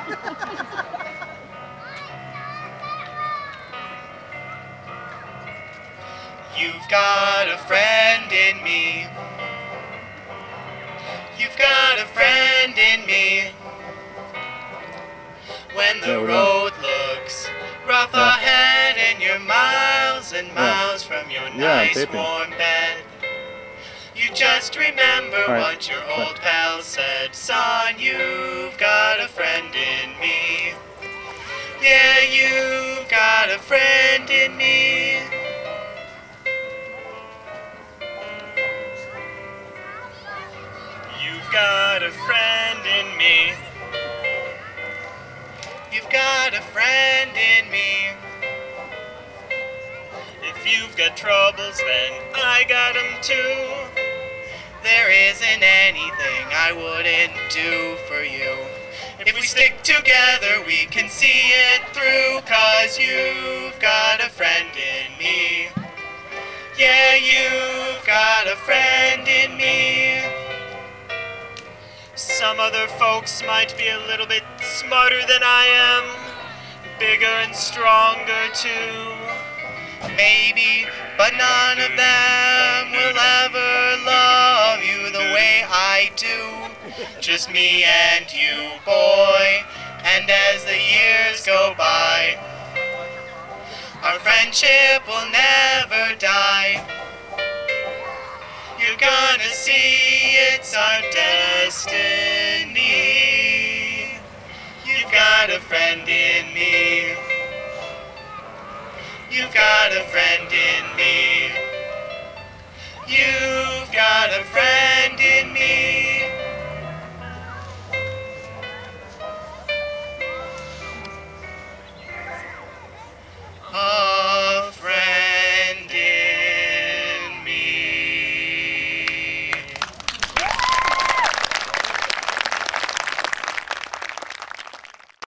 You've got a friend in me. You've got a friend in me. When the road looks rough ahead and you're miles and miles from your nice warm bed, you just remember what your old pal said. Son, you've got a friend in me. Yeah, you've got a friend in me. You've got a friend in me. You've got a friend in me. If you've got troubles, then I got 'em too. There isn't anything I wouldn't do for you. If we stick together, we can see it through. 'Cause you've got a friend in me. Yeah, you've got a friend in me. Some other folks might be a little bit smarter than I am, bigger and stronger too. Maybe, but none of them will ever love you the way I do. Just me and you, boy, and as the years go by, our friendship will never die. You're gonna see it's our destiny. You've got a friend in me. You've got a friend in me. You've got a friend.